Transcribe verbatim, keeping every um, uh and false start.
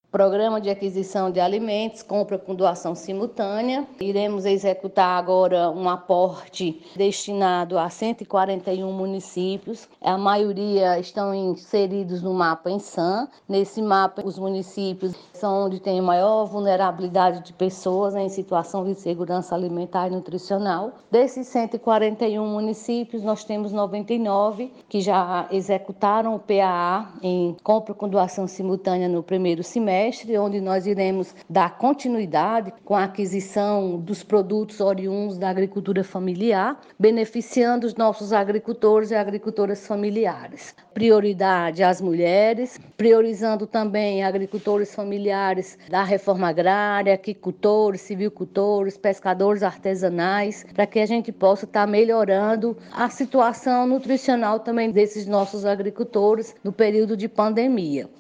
Programa de aquisição de alimentos, compra com doação simultânea. Iremos executar agora um aporte destinado a cento e quarenta e um municípios. A maioria estão inseridos no mapa ENSAM. Nesse mapa, os municípios são onde tem maior vulnerabilidade de pessoas em situação de insegurança alimentar e nutricional. Desses cento e quarenta e um municípios, nós temos noventa e nove que já executaram o P A A em compra com doação simultânea no primeiro semestre, onde nós iremos dar continuidade com a aquisição dos produtos oriundos da agricultura familiar, beneficiando os nossos agricultores e agricultoras familiares. Prioridade às mulheres, priorizando também agricultores familiares da reforma agrária, aquicultores, silvicultores, pescadores artesanais, para que a gente possa estar melhorando a situação nutricional também desses nossos agricultores no período de pandemia.